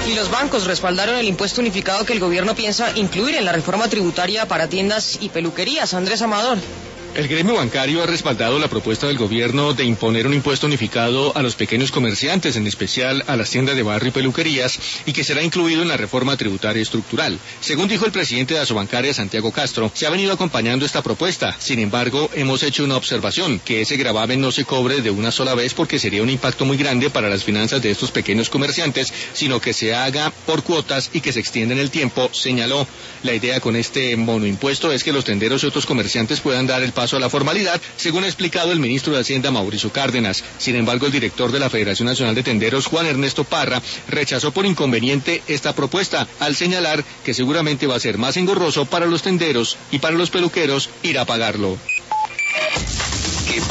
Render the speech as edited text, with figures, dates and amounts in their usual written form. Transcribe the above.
Y los bancos respaldaron el impuesto unificado que el gobierno piensa incluir en la reforma tributaria para tiendas y peluquerías. Andrés Amador. El gremio bancario ha respaldado la propuesta del gobierno de imponer un impuesto unificado a los pequeños comerciantes, en especial a las tiendas de barrio y peluquerías, y que será incluido en la reforma tributaria estructural. Según dijo el presidente de Asobancaria, Santiago Castro, se ha venido acompañando esta propuesta. Sin embargo, hemos hecho una observación, que ese gravamen no se cobre de una sola vez porque sería un impacto muy grande para las finanzas de estos pequeños comerciantes, sino que se haga por cuotas y que se extienda en el tiempo, señaló. La idea con este monoimpuesto es que los tenderos y otros comerciantes puedan dar el paso a la formalidad, según ha explicado el ministro de Hacienda, Mauricio Cárdenas. Sin embargo, el director de la Federación Nacional de Tenderos, Juan Ernesto Parra, rechazó por inconveniente esta propuesta, al señalar que seguramente va a ser más engorroso para los tenderos y para los peluqueros ir a pagarlo.